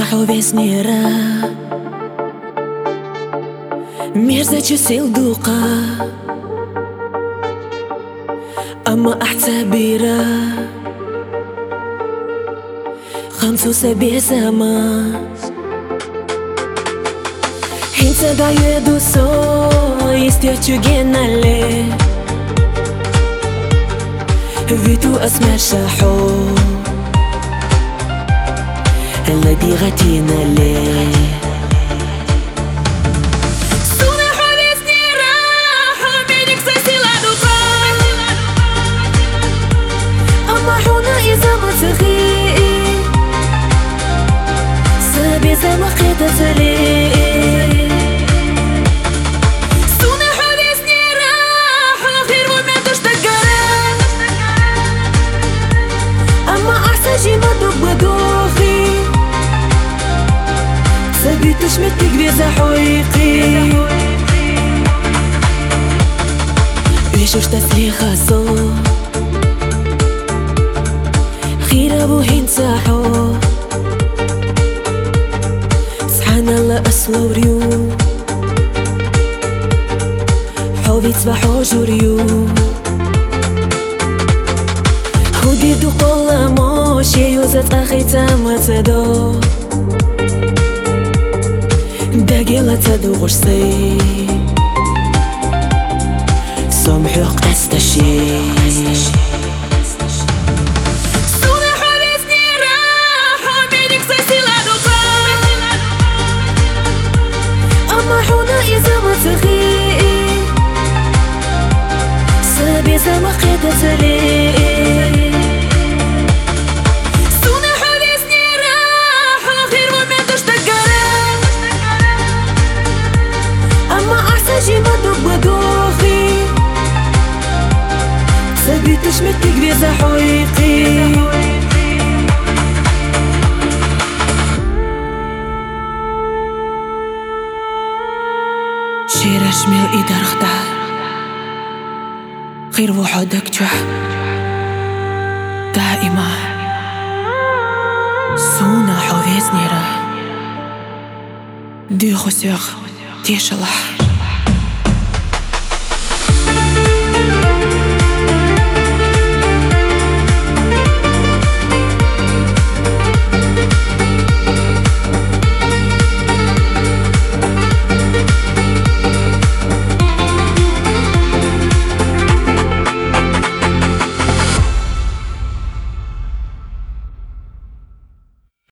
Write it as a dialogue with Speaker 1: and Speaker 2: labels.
Speaker 1: حوفيسنيرا ميرزا تشسيل دوقا أما أحتبيرا خمسو سبي سما Hinsa da jedu so istja që genale Vitu asmer shaho الذي غتينا ليه سونا حبيسني راحة منك سيسيلا دوقا أما حونا إذا ما تغيي سابي زما قيدة تليه سونا حبيسني راحة غير وما تشتقرا أما أحساجي ما دوب بدوخي سبيتش متقبيزة حويقي ويشوش تسلي خاصو خير أبو هينساحو سبحان الله أسوى وريو حوبي تصبحو جوريو خودي دو قولا موشي يوزت أخي تامتدو داقيلة تدوغش سي سمحوق أستشي سونا حبيسني راحة منك سيسيلا دوقا أما حونا إذا ما تغيي سابي زما قيدة تليه سونا حبيسني راحة غير وما تشتقرا أما أحساجي ما دوب بدوخي سبيتش متقبيزة حويقي شيرا شميل إيدار خدع غير وحدك جوح دائما سونا حوفيز نيرا دي خسيغ دي شلح